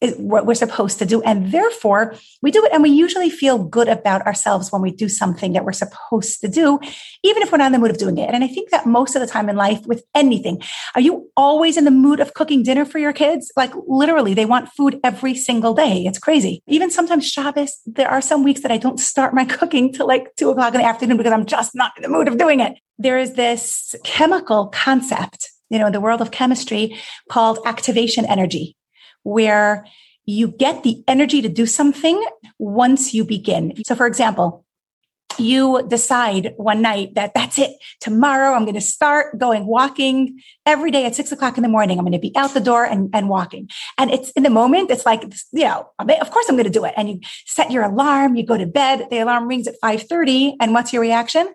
is what we're supposed to do. And therefore we do it. And we usually feel good about ourselves when we do something that we're supposed to do, even if we're not in the mood of doing it. And I think that most of the time in life with anything, are you always in the mood of cooking dinner for your kids? Like literally they want food every single day. It's crazy. Even sometimes Shabbos, there are some weeks that I don't start my cooking till like two o'clock in the afternoon because I'm just not in the mood of doing it. There is this chemical concept, you know, in the world of chemistry called activation energy, where you get the energy to do something once you begin. So for example, you decide one night that that's it. Tomorrow I'm going to start going walking every day at six o'clock in the morning. I'm going to be out the door and, and walking. And it's in the moment, it's like, you know, of course I'm going to do it. And you set your alarm, you go to bed, the alarm rings at five thirty. And what's your reaction?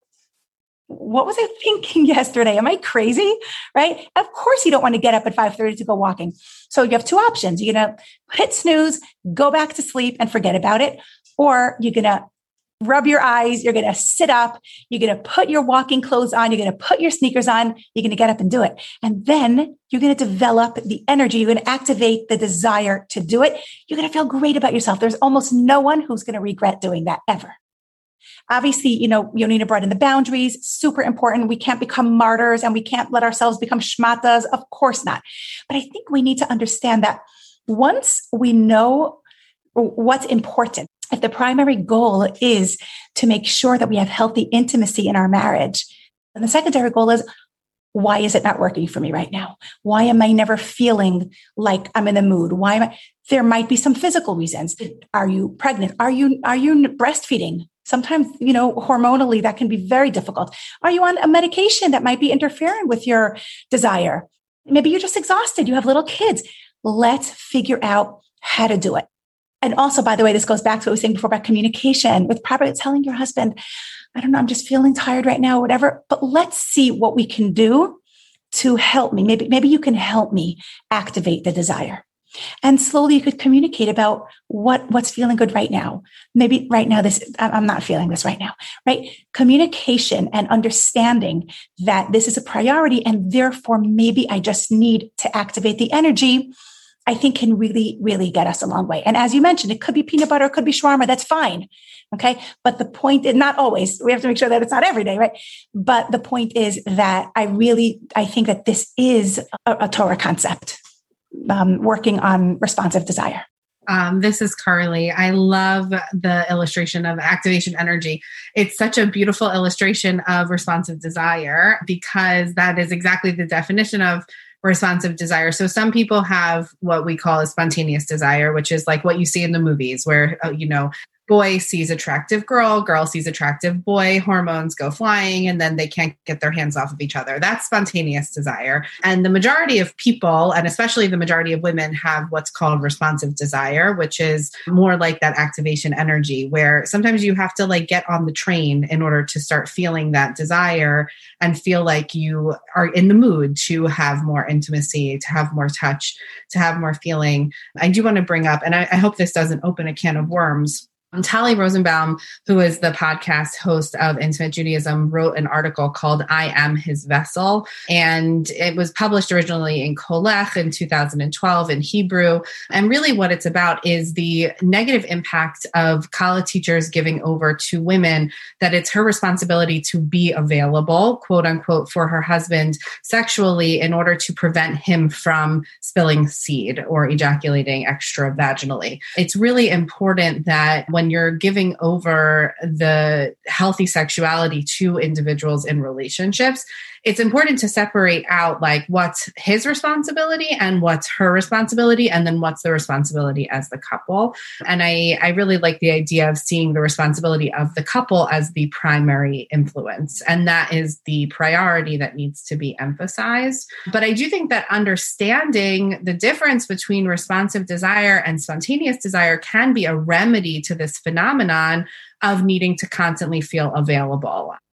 What was I thinking yesterday? Am I crazy? Right? Of course you don't want to get up at five thirty to go walking. So you have two options. You're going to hit snooze, go back to sleep and forget about it. Or you're going to rub your eyes. You're going to sit up. You're going to put your walking clothes on. You're going to put your sneakers on. You're going to get up and do it. And then you're going to develop the energy. You're going to activate the desire to do it. You're going to feel great about yourself. There's almost no one who's going to regret doing that ever. Obviously, you know, Yonina brought in the boundaries, super important. We can't become martyrs and we can't let ourselves become shmatas. Of course not. But I think we need to understand that once we know what's important, if the primary goal is to make sure that we have healthy intimacy in our marriage, and the secondary goal is, why is it not working for me right now? Why am I never feeling like I'm in the mood? Why am I? There might be some physical reasons. Are you pregnant? Are you, are you breastfeeding? Sometimes, you know, hormonally, that can be very difficult. Are you on a medication that might be interfering with your desire? Maybe you're just exhausted. You have little kids. Let's figure out how to do it. And also, by the way, this goes back to what we were saying before about communication with properly telling your husband, I don't know, I'm just feeling tired right now, whatever, but let's see what we can do to help me. Maybe, maybe you can help me activate the desire. And slowly you could communicate about what, what's feeling good right now. Maybe right now, this, I'm not feeling this right now, right? Communication and understanding that this is a priority and therefore maybe I just need to activate the energy, I think can really, really get us a long way. And as you mentioned, it could be peanut butter, it could be shawarma. That's fine. Okay. But the point is not always, we have to make sure that it's not every day, right? But the point is that I really, I think that this is a, a Torah concept. Um, working on responsive desire. Um, this is Carly. I love the illustration of activation energy. It's such a beautiful illustration of responsive desire because that is exactly the definition of responsive desire. So some people have what we call a spontaneous desire, which is like what you see in the movies where, uh, you know, boy sees attractive girl, girl sees attractive boy, hormones go flying, and then they can't get their hands off of each other. That's spontaneous desire. And the majority of people, and especially the majority of women, have what's called responsive desire, which is more like that activation energy, where sometimes you have to like get on the train in order to start feeling that desire and feel like you are in the mood to have more intimacy, to have more touch, to have more feeling. I do want to bring up, and I, I hope this doesn't open a can of worms, Tali Rosenbaum, who is the podcast host of Intimate Judaism, wrote an article called I Am His Vessel. And it was published originally in Kolech in two thousand twelve in Hebrew. And really what it's about is the negative impact of college teachers giving over to women, that it's her responsibility to be available, quote unquote, for her husband sexually in order to prevent him from spilling seed or ejaculating extravaginally. It's really important that when When you're giving over the healthy sexuality to individuals in relationships, it's important to separate out like what's his responsibility and what's her responsibility, and then what's the responsibility as the couple. And I, I really like the idea of seeing the responsibility of the couple as the primary influence. And that is the priority that needs to be emphasized. But I do think that understanding the difference between responsive desire and spontaneous desire can be a remedy to this phenomenon of needing to constantly feel available.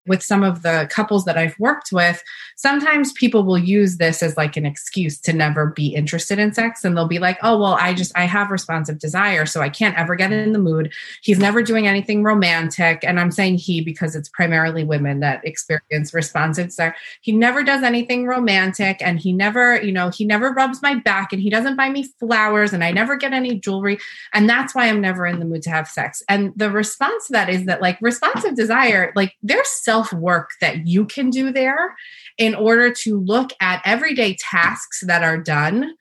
with some of the couples that I've worked with, sometimes people will use this as like an excuse to never be interested in sex. And they'll be like, oh, well, I just, I have responsive desire, so I can't ever get in the mood. He's never doing anything romantic. And I'm saying he because it's primarily women that experience responsive desire. He never does anything romantic, and he never, you know, he never rubs my back, and he doesn't buy me flowers, and I never get any jewelry. And that's why I'm never in the mood to have sex. And the response to that is that like responsive desire, like there's self-work that you can do there in order to look at everyday tasks that are done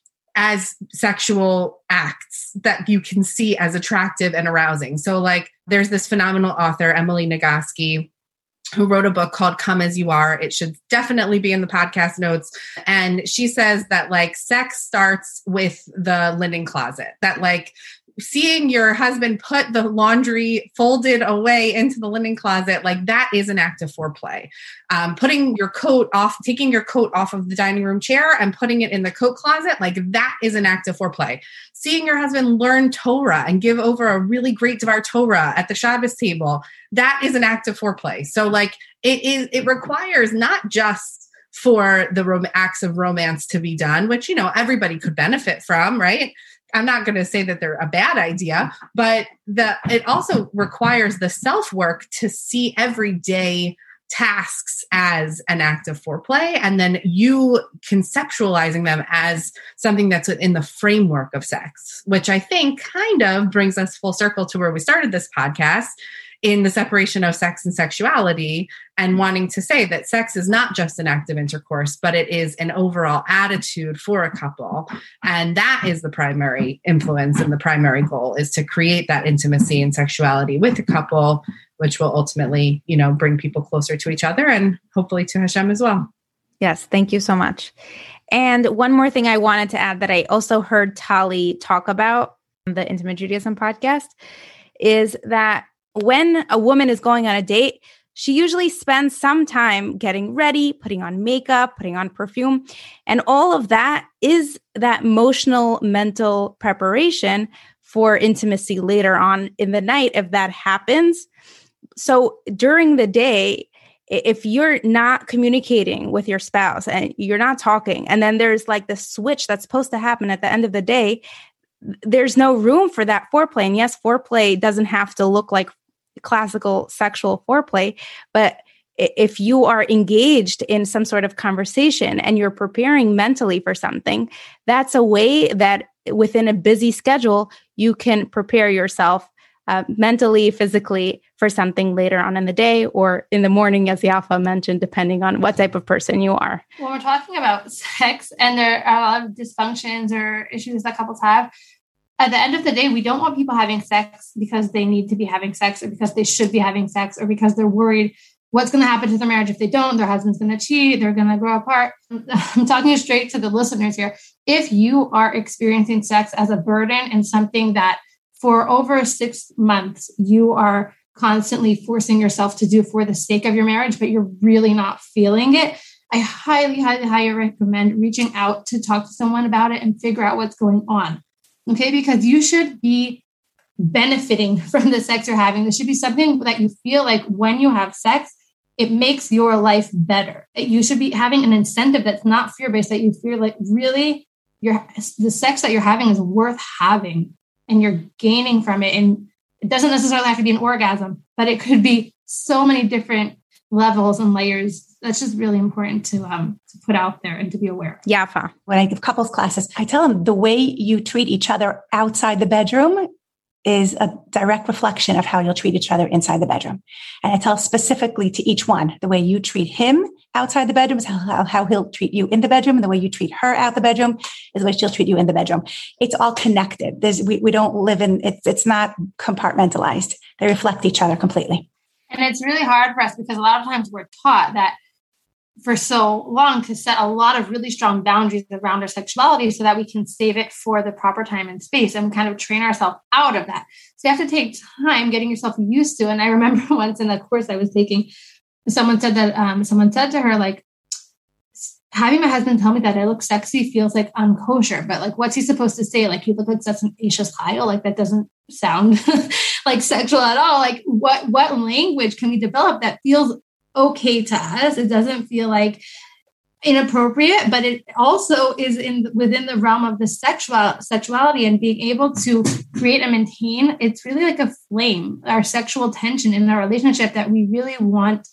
as sexual acts that you can see as attractive and arousing. So like there's this phenomenal author, Emily Nagoski, who wrote a book called Come As You Are. It should definitely be in the podcast notes. And she says that like sex starts with the linen closet, that like seeing your husband put the laundry folded away into the linen closet, like that is an act of foreplay. Um, putting your coat off, taking your coat off of the dining room chair and putting it in the coat closet, like that is an act of foreplay. Seeing your husband learn Torah and give over a really great Dvar Torah at the Shabbos table, that is an act of foreplay. So like it is, it requires not just for the rom- acts of romance to be done, which, you know, everybody could benefit from, right? I'm not going to say that they're a bad idea, but the it also requires the self-work to see everyday tasks as an act of foreplay, and then you conceptualizing them as something that's in the framework of sex, which I think kind of brings us full circle to where we started this podcast, in the separation of sex and sexuality, and wanting to say that sex is not just an act of intercourse, but it is an overall attitude for a couple. And that is the primary influence, and the primary goal is to create that intimacy and sexuality with a couple, which will ultimately, you know, bring people closer to each other and hopefully to Hashem as well. Yes, thank you so much. And one more thing I wanted to add that I also heard Tali talk about on the Intimate Judaism podcast is that when a woman is going on a date, she usually spends some time getting ready, putting on makeup, putting on perfume. And all of that is that emotional, mental preparation for intimacy later on in the night, if that happens. So during the day, if you're not communicating with your spouse and you're not talking, and then there's like the switch that's supposed to happen at the end of the day, there's no room for that foreplay. And yes, foreplay doesn't have to look like classical sexual foreplay, but if you are engaged in some sort of conversation and you're preparing mentally for something, that's a way that within a busy schedule, you can prepare yourself uh, mentally, physically for something later on in the day or in the morning, as Yafa mentioned, depending on what type of person you are. When we're talking about sex and there are a lot of dysfunctions or issues that couples have, at the end of the day, we don't want people having sex because they need to be having sex or because they should be having sex or because they're worried what's going to happen to their marriage if they don't. Their husband's going to cheat. They're going to grow apart. I'm talking straight to the listeners here. If you are experiencing sex as a burden and something that for over six months, you are constantly forcing yourself to do for the sake of your marriage, but you're really not feeling it, I highly, highly, highly recommend reaching out to talk to someone about it and figure out what's going on. Okay, because you should be benefiting from the sex you're having. There should be something that you feel like when you have sex, it makes your life better. You should be having an incentive that's not fear-based, that you feel like really your the sex that you're having is worth having and you're gaining from it. And it doesn't necessarily have to be an orgasm, but it could be so many different levels and layers. That's just really important to um to put out there and to be aware. Yafa. When I give couples classes, I tell them the way you treat each other outside the bedroom is a direct reflection of how you'll treat each other inside the bedroom. And I tell specifically to each one, the way you treat him outside the bedroom is how, how he'll treat you in the bedroom. And the way you treat her out the bedroom is the way she'll treat you in the bedroom. It's all connected. There's, we, we don't live in, it's, it's not compartmentalized. They reflect each other completely. And it's really hard for us because a lot of times we're taught that for so long to set a lot of really strong boundaries around our sexuality so that we can save it for the proper time and space and kind of train ourselves out of that. So you have to take time getting yourself used to. And I remember once in a course I was taking, someone said that, um, someone said to her, like, having my husband tell me that I look sexy feels like I'm kosher, but like, what's he supposed to say? Like, you look like such an Ashes Kyle. Like, that doesn't sound like sexual at all. Like, what, what language can we develop that feels okay to us. It doesn't feel like inappropriate, but it also is in within the realm of the sexual sexuality and being able to create and maintain. It's really like a flame, our sexual tension in our relationship that we really want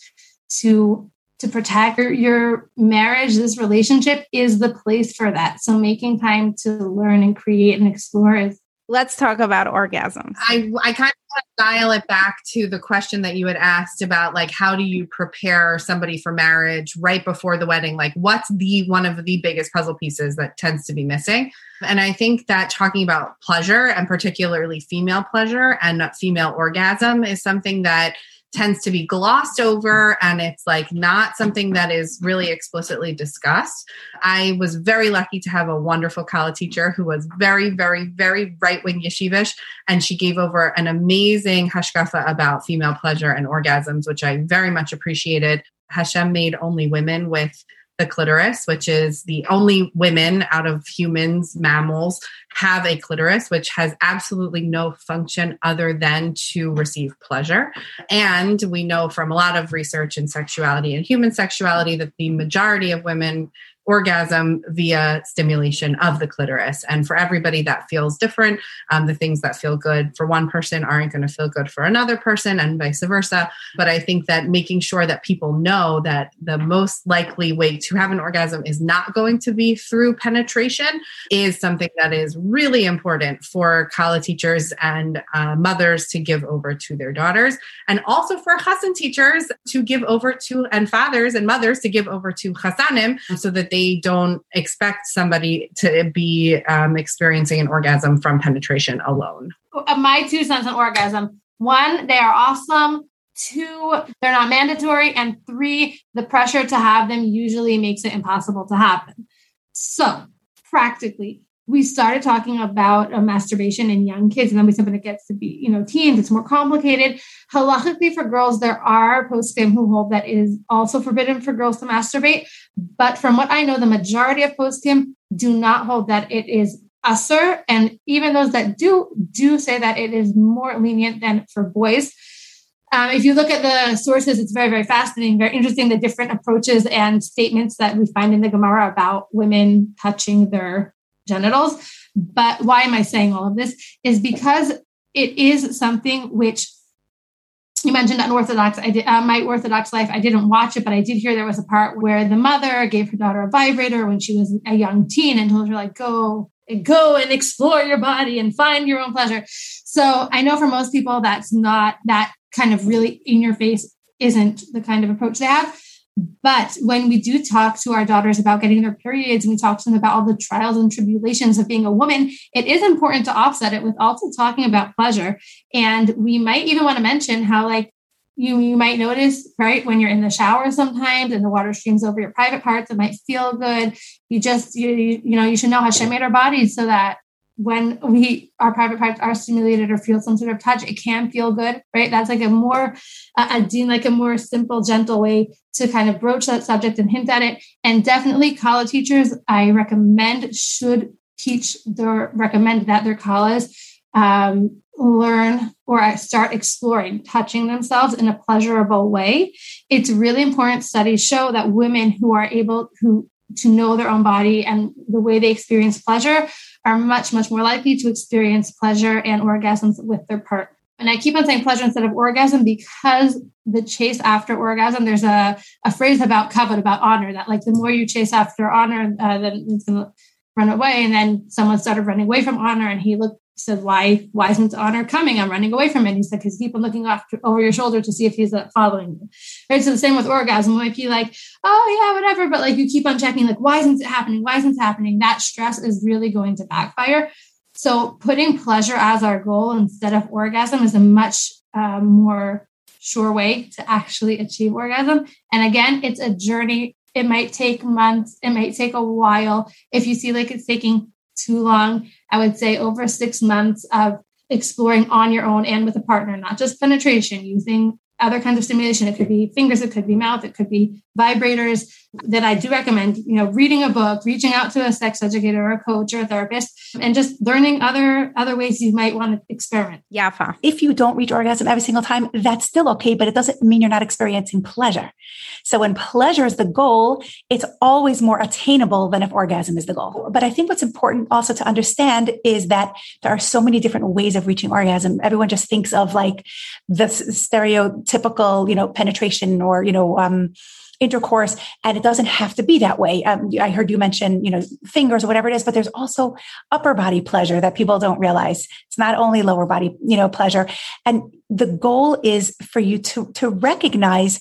to to protect. Your, your marriage, this relationship is the place for that. So making time to learn and create and explore is. Let's talk about orgasms. I, I kind of want to dial it back to the question that you had asked about, like, how do you prepare somebody for marriage right before the wedding? Like, what's the one of the biggest puzzle pieces that tends to be missing? And I think that talking about pleasure, and particularly female pleasure and female orgasm, is something that tends to be glossed over, and it's like not something that is really explicitly discussed. I was very lucky to have a wonderful Kala teacher who was very, very, very right-wing yeshivish, and she gave over an amazing hashkafa about female pleasure and orgasms, which I very much appreciated. Hashem made only women with the clitoris, which is the only women out of humans, mammals, have a clitoris, which has absolutely no function other than to receive pleasure. And we know from a lot of research in sexuality and human sexuality that the majority of women orgasm via stimulation of the clitoris. And for everybody that feels different. Um, the things that feel good for one person aren't going to feel good for another person, and vice versa. But I think that making sure that people know that the most likely way to have an orgasm is not going to be through penetration is something that is really important for Kala teachers and uh, mothers to give over to their daughters, and also for chassan teachers to give over to, and fathers and mothers to give over to chassanim, so that they don't expect somebody to be um, experiencing an orgasm from penetration alone. My two cents on orgasm. One, they are awesome. Two, they're not mandatory. And three, the pressure to have them usually makes it impossible to happen. So practically, we started talking about uh, masturbation in young kids, and then we said when it gets to be, you know, teens, it's more complicated. Halachically for girls, there are poskim who hold that it is also forbidden for girls to masturbate. But from what I know, the majority of poskim do not hold that it is asur. And even those that do, do say that it is more lenient than for boys. Um, if you look at the sources, it's very, very fascinating, very interesting, the different approaches and statements that we find in the Gemara about women touching their genitals. But why am I saying all of this? Is because it is something which you mentioned unorthodox. I did uh, my Orthodox life. I didn't watch it, but I did hear there was a part where the mother gave her daughter a vibrator when she was a young teen and told her, like, go go and explore your body and find your own pleasure. So I know for most people, that's not that kind of really in your face isn't the kind of approach they have. But when we do talk to our daughters about getting their periods, and we talk to them about all the trials and tribulations of being a woman, it is important to offset it with also talking about pleasure. And we might even want to mention how, like, you, you might notice, right, when you're in the shower sometimes and the water streams over your private parts, it might feel good. You just, you, you, you know, you should know Hashem made our bodies so that when we, our private parts are stimulated or feel some sort of touch, it can feel good, right? That's like a more, uh, a, like a more simple, gentle way to kind of broach that subject and hint at it. And definitely Kala teachers, I recommend, should teach their, recommend that their Kalas um, learn or start exploring touching themselves in a pleasurable way. It's really important. Studies show that women who are able who to know their own body and the way they experience pleasure are much, much more likely to experience pleasure and orgasms with their partner. And I keep on saying pleasure instead of orgasm because the chase after orgasm, there's a, a phrase about kavod, about honor, that like the more you chase after honor, uh, then it's going to run away. And then someone started running away from honor, and he looked, said, why, why isn't honor coming? I'm running away from it. And he said, because keep on looking off over your shoulder to see if he's uh, following you. Right. So the same with orgasm. It might be like, oh yeah, whatever. But like you keep on checking, like, why isn't it happening? Why isn't it happening? That stress is really going to backfire. So putting pleasure as our goal instead of orgasm is a much uh, more sure way to actually achieve orgasm. And again, it's a journey. It might take months. It might take a while. If you see like it's taking too long, I would say over six months of exploring on your own and with a partner, not just penetration, using other kinds of stimulation. It could be fingers, it could be mouth, it could be vibrators. then I do recommend, you know, reading a book, reaching out to a sex educator or a coach or a therapist, and just learning other, other ways you might want to experiment. Yafa. If you don't reach orgasm every single time, that's still okay, but it doesn't mean you're not experiencing pleasure. So when pleasure is the goal, it's always more attainable than if orgasm is the goal. But I think what's important also to understand is that there are so many different ways of reaching orgasm. Everyone just thinks of like the stereotypical, you know, penetration or, you know, um, intercourse, and it doesn't have to be that way. Um, I heard you mention, you know, fingers or whatever it is, but there's also upper body pleasure that people don't realize. It's not only lower body, you know, pleasure. And the goal is for you to, to recognize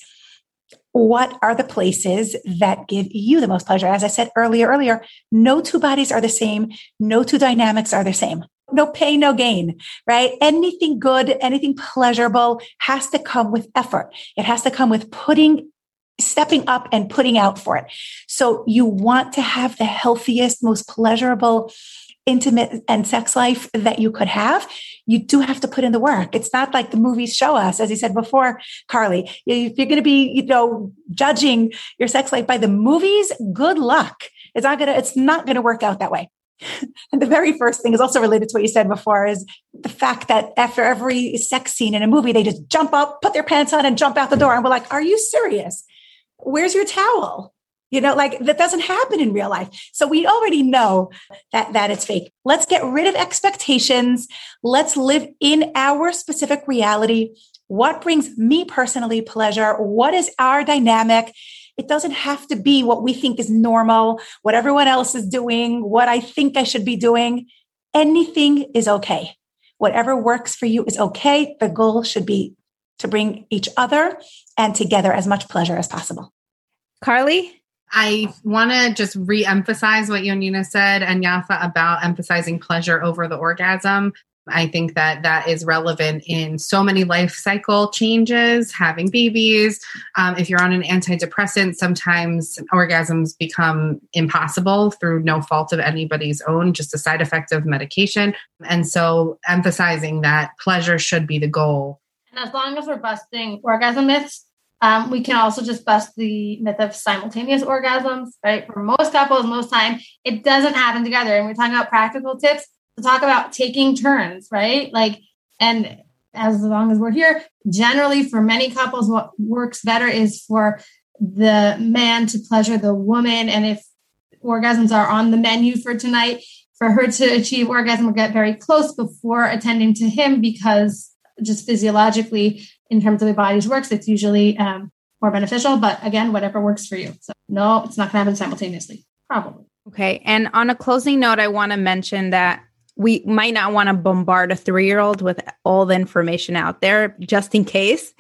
what are the places that give you the most pleasure. As I said earlier, earlier, no two bodies are the same. No two dynamics are the same. No pain, no gain, right? Anything good, anything pleasurable has to come with effort. It has to come with putting stepping up and putting out for it. So you want to have the healthiest, most pleasurable, intimate and sex life that you could have. You do have to put in the work. It's not like the movies show us, as you said before, Carly. If you're going to be, you know, judging your sex life by the movies, good luck. It's not going to, it's not going to work out that way. And the very first thing is also related to what you said before is the fact that after every sex scene in a movie, they just jump up, put their pants on and jump out the door. And we're like, are you serious? Where's your towel? You know, like that doesn't happen in real life. So we already know that, that it's fake. Let's get rid of expectations. Let's live in our specific reality. What brings me personally pleasure? What is our dynamic? It doesn't have to be what we think is normal, what everyone else is doing, what I think I should be doing. Anything is okay. Whatever works for you is okay. The goal should be to bring each other and together as much pleasure as possible. Carly? I want to just re-emphasize what Yonina said and Yafa about emphasizing pleasure over the orgasm. I think that that is relevant in so many life cycle changes, having babies. Um, if you're on an antidepressant, sometimes orgasms become impossible through no fault of anybody's own, just a side effect of medication. And so emphasizing that pleasure should be the goal. And as long as we're busting orgasm myths, um, we can also just bust the myth of simultaneous orgasms, right? For most couples, most time, it doesn't happen together. And we're talking about practical tips to talk about taking turns, right? Like, and as long as we're here, generally for many couples, what works better is for the man to pleasure the woman. And if orgasms are on the menu for tonight, for her to achieve orgasm or get very close before attending to him, because just physiologically, in terms of the body's works, it's usually um, more beneficial. But again, whatever works for you. So no, it's not going to happen simultaneously, probably. Okay. And on a closing note, I want to mention that we might not want to bombard a three-year-old with all the information out there, just in case.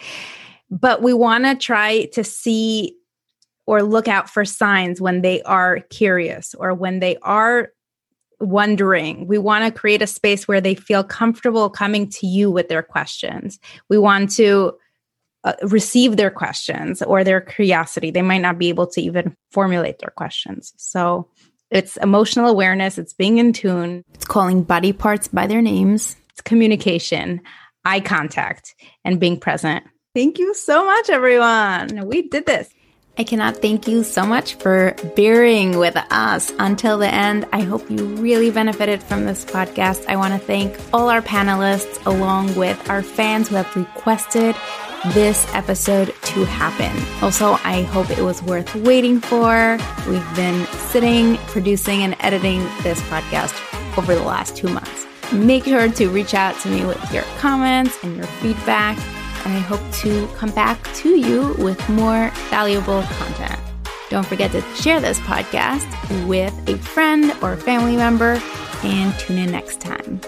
But we want to try to see or look out for signs when they are curious or when they are wondering. We want to create a space where they feel comfortable coming to you with their questions. We want to uh, receive their questions or their curiosity. They might not be able to even formulate their questions. So it's emotional awareness. It's being in tune. It's calling body parts by their names. It's communication, eye contact, and being present. Thank you so much, everyone. We did this. I cannot thank you so much for bearing with us until the end. I hope you really benefited from this podcast. I want to thank all our panelists along with our fans who have requested this episode to happen. Also, I hope it was worth waiting for. We've been sitting, producing, and editing this podcast over the last two months. Make sure to reach out to me with your comments and your feedback. And I hope to come back to you with more valuable content. Don't forget to share this podcast with a friend or family member and tune in next time.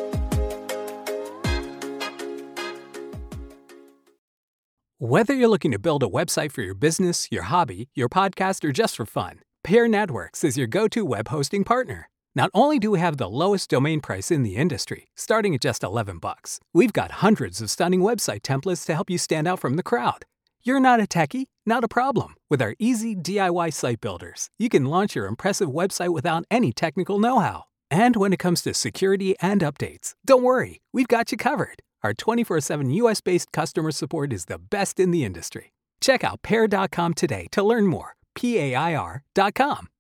Whether you're looking to build a website for your business, your hobby, your podcast, or just for fun, Pair Networks is your go-to web hosting partner. Not only do we have the lowest domain price in the industry, starting at just eleven bucks, we've got hundreds of stunning website templates to help you stand out from the crowd. You're not a techie? Not a problem. With our easy D I Y site builders, you can launch your impressive website without any technical know-how. And when it comes to security and updates, don't worry, we've got you covered. Our twenty-four seven U S-based customer support is the best in the industry. Check out pair dot com today to learn more. P A I R dot com.